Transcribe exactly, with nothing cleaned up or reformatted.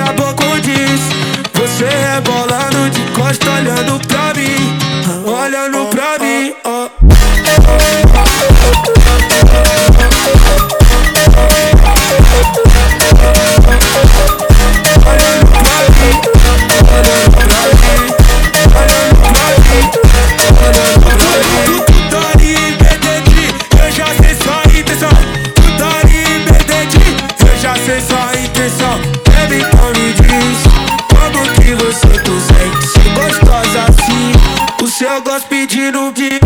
caboclo diz. Você é bolando de costa olhando pra mim, olhando pra mim. Sei sua intenção, baby, então me diz como que você consegue ser gostosa assim. O seu gosto pedindo que